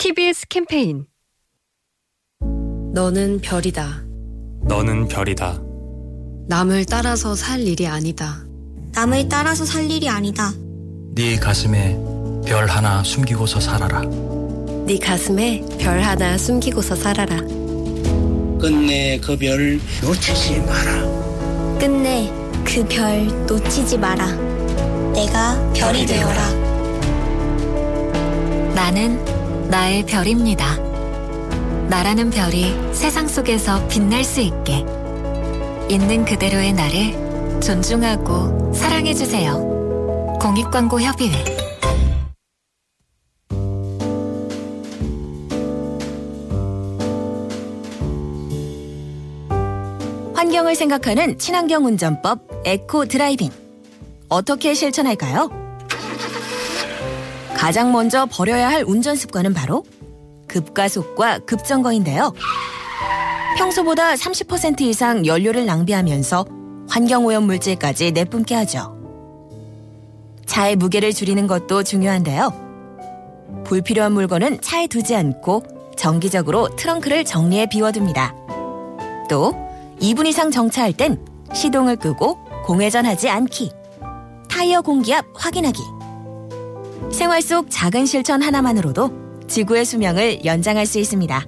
TBS 캠페인 너는 별이다. 너는 별이다. 남을 따라서 살 일이 아니다. 남을 따라서 살 일이 아니다. 네 가슴에 별 하나 숨기고서 살아라. 네 가슴에 별 하나 숨기고서 살아라. 끝내 그 별 놓치지 마라. 끝내 그 별 놓치지 마라. 내가 별이 되어라. 나는 나의 별입니다. 나라는 별이 세상 속에서 빛날 수 있게 있는 그대로의 나를 존중하고 사랑해주세요. 공익광고협의회. 환경을 생각하는 친환경 운전법 에코 드라이빙. 어떻게 실천할까요? 가장 먼저 버려야 할 운전 습관은 바로 급가속과 급정거인데요. 평소보다 30% 이상 연료를 낭비하면서 환경오염 물질까지 내뿜게 하죠. 차의 무게를 줄이는 것도 중요한데요. 불필요한 물건은 차에 두지 않고 정기적으로 트렁크를 정리해 비워둡니다. 또 2분 이상 정차할 땐 시동을 끄고 공회전하지 않기. 타이어 공기압 확인하기. 생활 속 작은 실천 하나만으로도 지구의 수명을 연장할 수 있습니다.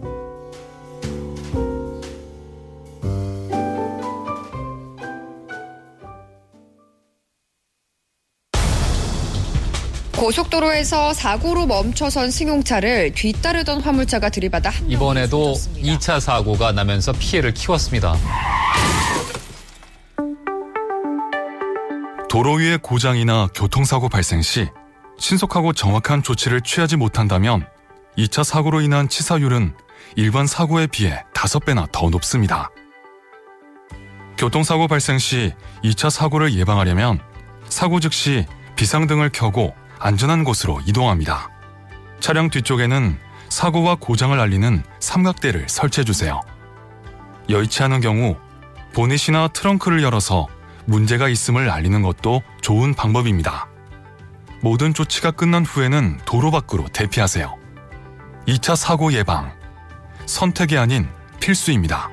고속도로에서 사고로 멈춰선 승용차를 뒤따르던 화물차가 들이받아 한 이번에도 2차 사고가 나면서 피해를 키웠습니다. 도로 위의 고장이나 교통사고 발생 시 신속하고 정확한 조치를 취하지 못한다면 2차 사고로 인한 치사율은 일반 사고에 비해 5배나 더 높습니다. 교통사고 발생 시 2차 사고를 예방하려면 사고 즉시 비상등을 켜고 안전한 곳으로 이동합니다. 차량 뒤쪽에는 사고와 고장을 알리는 삼각대를 설치해주세요. 여의치 않은 경우 보닛이나 트렁크를 열어서 문제가 있음을 알리는 것도 좋은 방법입니다. 모든 조치가 끝난 후에는 도로 밖으로 대피하세요. 2차 사고 예방, 선택이 아닌 필수입니다.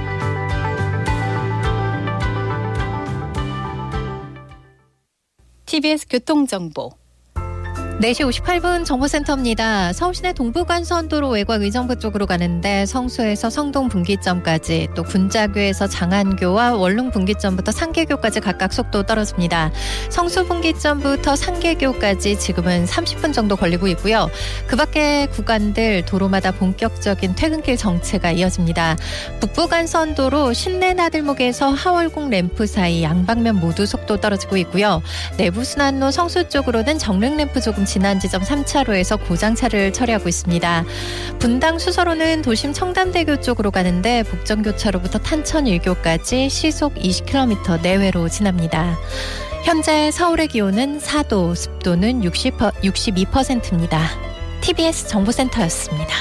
TBS 교통정보 4시 58분 정보센터입니다. 서울시내 동부간선도로 외곽 의정부 쪽으로 가는데 성수에서 성동 분기점까지, 또 군자교에서 장안교와 원룸 분기점부터 상계교까지 각각 속도 떨어집니다. 성수 분기점부터 상계교까지 지금은 30분 정도 걸리고 있고요. 그 밖의 구간들 도로마다 본격적인 퇴근길 정체가 이어집니다. 북부간선도로 신내나들목에서 하월곡 램프 사이 양방면 모두 속도 떨어지고 있고요. 내부순환로 성수 쪽으로는 정릉램프 조금 지난 지점 3차로에서 고장차를 처리하고 있습니다. 분당 수서로는 도심 청담대교 쪽으로 가는데 북정교차로부터 탄천 1교까지 시속 20km 내외로 지납니다. 현재 서울의 기온은 4도, 습도는 62%입니다. TBS 정보센터였습니다.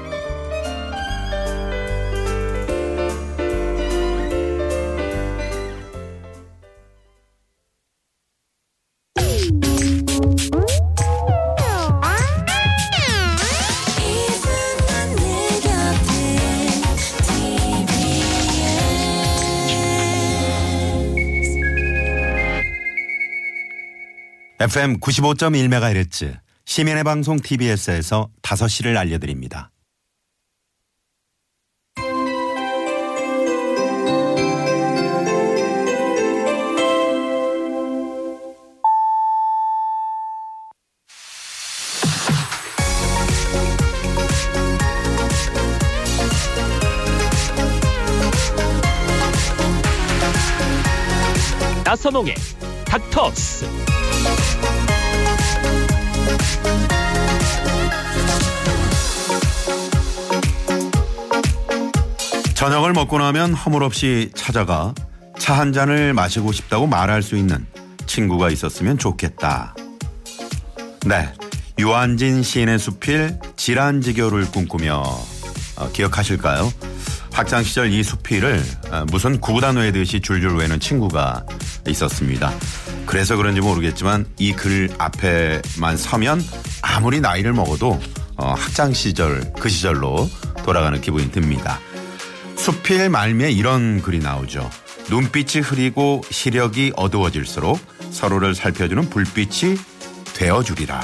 FM 95.1MHz 시민의 방송 TBS에서 5시를 알려드립니다. 나선홍의 닥터스. 저녁을 먹고 나면 허물없이 찾아가 차 한 잔을 마시고 싶다고 말할 수 있는 친구가 있었으면 좋겠다. 네, 유한진 시인의 수필 질환지교를 꿈꾸며 기억하실까요? 학창시절 이 수필을 무슨 구구단 외듯이 줄줄 외는 친구가 있었습니다. 그래서 그런지 모르겠지만 이 글 앞에만 서면 아무리 나이를 먹어도 학창 시절 그 시절로 돌아가는 기분이 듭니다. 수필 말미에 이런 글이 나오죠. 눈빛이 흐리고 시력이 어두워질수록 서로를 살펴주는 불빛이 되어주리라.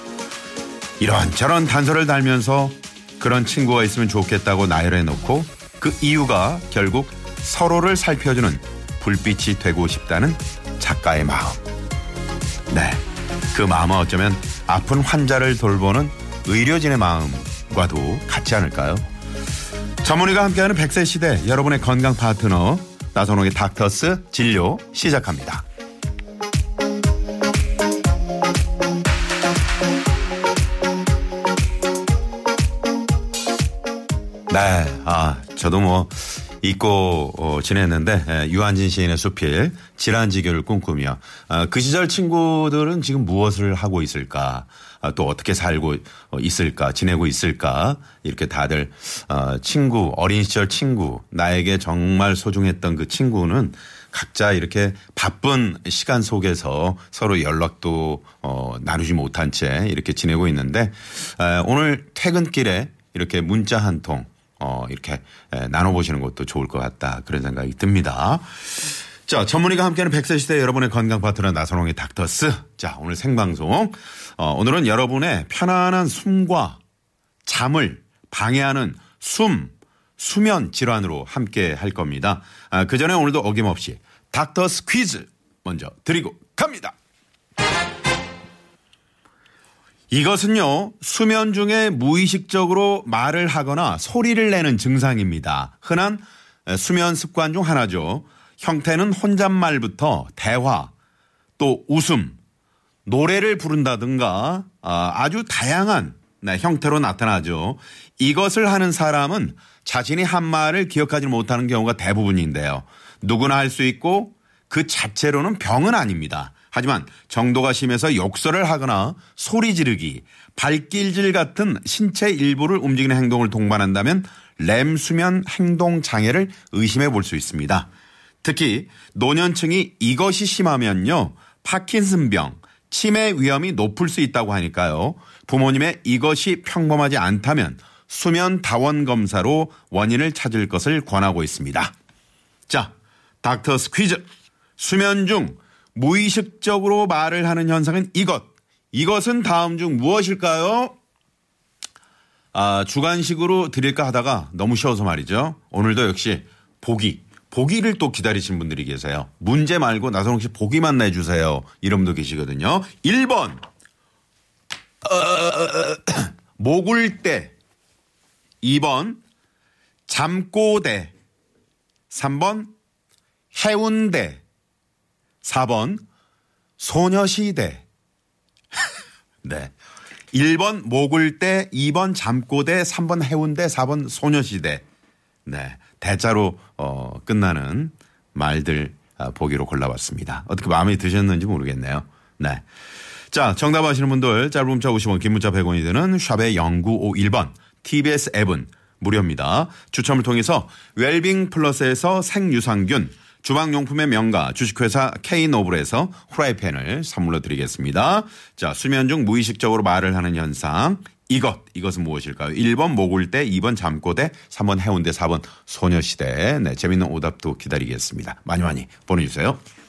이런저런 단서를 달면서 그런 친구가 있으면 좋겠다고 나열해놓고 그 이유가 결국 서로를 살펴주는 불빛이 되고 싶다는 작가의 마음. 네, 그 마음은 어쩌면 아픈 환자를 돌보는 의료진의 마음과도 같지 않을까요? 전문의가 함께하는 100세 시대, 여러분의 건강 파트너 나선홍의 닥터스 진료 시작합니다. 네, 저도 잊고 지냈는데 유한진 시인의 수필 질환지교를 꿈꾸며 그 시절 친구들은 지금 무엇을 하고 있을까, 또 어떻게 살고 있을까, 지내고 있을까, 이렇게 다들 친구, 어린 시절 친구, 나에게 정말 소중했던 그 친구는 각자 이렇게 바쁜 시간 속에서 서로 연락도 나누지 못한 채 이렇게 지내고 있는데 오늘 퇴근길에 이렇게 문자 한 통 이렇게 나눠보시는 것도 좋을 것 같다, 그런 생각이 듭니다. 자, 전문의가 함께하는 100세 시대, 여러분의 건강 파트너 나선홍의 닥터스. 자, 오늘 생방송. 오늘은 여러분의 편안한 숨과 잠을 방해하는 수면 질환으로 함께 할 겁니다. 그 전에 오늘도 어김없이 닥터스 퀴즈 먼저 드리고 갑니다. 이것은요, 수면 중에 무의식적으로 말을 하거나 소리를 내는 증상입니다. 흔한 수면 습관 중 하나죠. 형태는 혼잣말부터 대화, 또 웃음, 노래를 부른다든가 아주 다양한 형태로 나타나죠. 이것을 하는 사람은 자신이 한 말을 기억하지 못하는 경우가 대부분인데요. 누구나 할 수 있고 그 자체로는 병은 아닙니다. 하지만 정도가 심해서 욕설을 하거나 소리 지르기, 발길질 같은 신체 일부를 움직이는 행동을 동반한다면 렘수면 행동장애를 의심해 볼 수 있습니다. 특히 노년층이 이것이 심하면요, 파킨슨병, 치매 위험이 높을 수 있다고 하니까요. 부모님의 이것이 평범하지 않다면 수면 다원 검사로 원인을 찾을 것을 권하고 있습니다. 자, 닥터스 퀴즈. 수면 중 무의식적으로 말을 하는 현상은 이것은 다음 중 무엇일까요? 주관식으로 드릴까 하다가 너무 쉬워서 말이죠. 오늘도 역시 보기를 또 기다리신 분들이 계세요. 문제 말고 나선홍 씨 보기만 내주세요, 이런 분도 계시거든요. 1번 모굴대, 2번 잠꼬대, 3번 해운대, 4번 소녀시대. 네. 1번 모굴대, 2번 잠꼬대, 3번 해운대, 4번 소녀시대. 네. 대자로 끝나는 말들 보기로 골라봤습니다. 어떻게 마음에 드셨는지 모르겠네요. 네. 자, 정답 아시는 분들 짧은 문자 50원, 긴 문자 100원이 되는 샵의 0951번 TBS 앱은 무료입니다. 추첨을 통해서 웰빙 플러스에서 생유산균, 주방용품의 명가 주식회사 K노블에서 후라이팬을 선물로 드리겠습니다. 자, 수면 중 무의식적으로 말을 하는 현상, 이것은 무엇일까요? 1번 모굴대, 2번 잠꼬대, 3번 해운대, 4번 소녀시대. 네, 재밌는 오답도 기다리겠습니다. 많이 보내주세요.